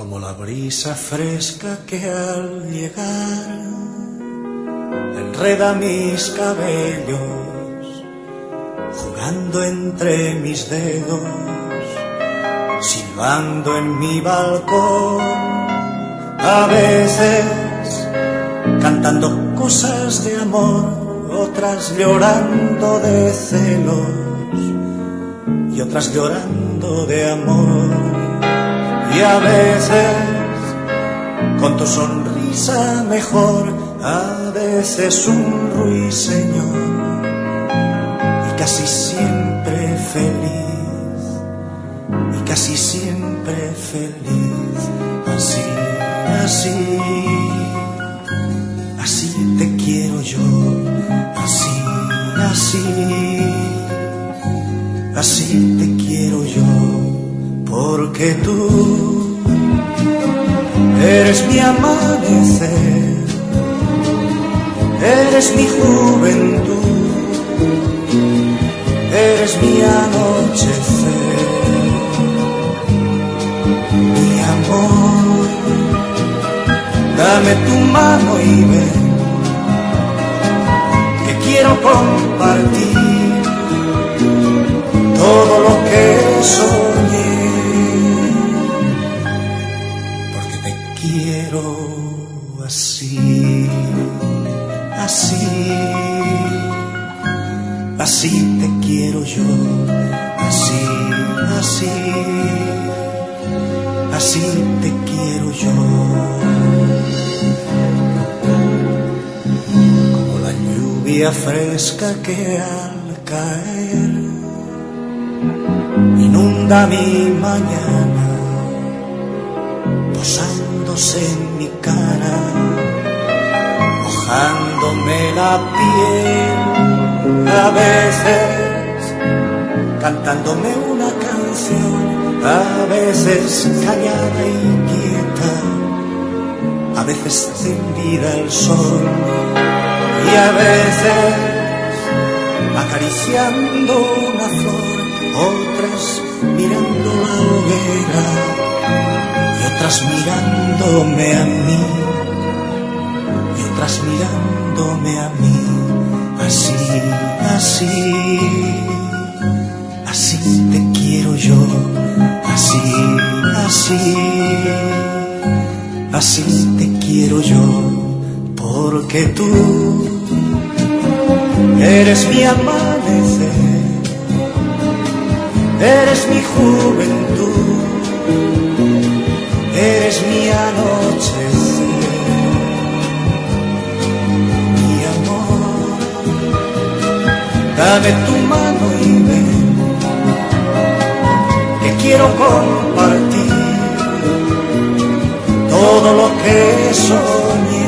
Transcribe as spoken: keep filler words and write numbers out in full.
como la brisa fresca que al llegar enreda mis cabellos, jugando entre mis dedos, silbando en mi balcón, a veces cantando cosas de amor, otras llorando de celos y otras llorando de amor. Y a veces con tu sonrisa mejor, a veces un ruiseñor, y casi siempre feliz, y casi siempre feliz. Así, así, así te quiero yo, así, así, así te quiero yo. Porque tú eres mi amanecer, eres mi juventud, eres mi anochecer, mi amor. Dame tu mano y ven, que quiero compartir todo lo que soñé. Quiero así, así, así te quiero yo, así, así, así te quiero yo. Como la lluvia fresca que al caer inunda mi mañana, posándose en mi cara, mojándome la piel, a veces cantándome una canción, a veces callada y quieta, a veces tendida al sol, y a veces acariciando una flor, otras mirando la hoguera, otras mirándome a mí, y otras mirándome a mí, así, así, así te quiero yo, así, así, así te quiero yo, porque tú eres mi amanecer, eres mi juventud, eres mi anochecer, mi amor. Dame tu mano y ven, que quiero compartir todo lo que soñé.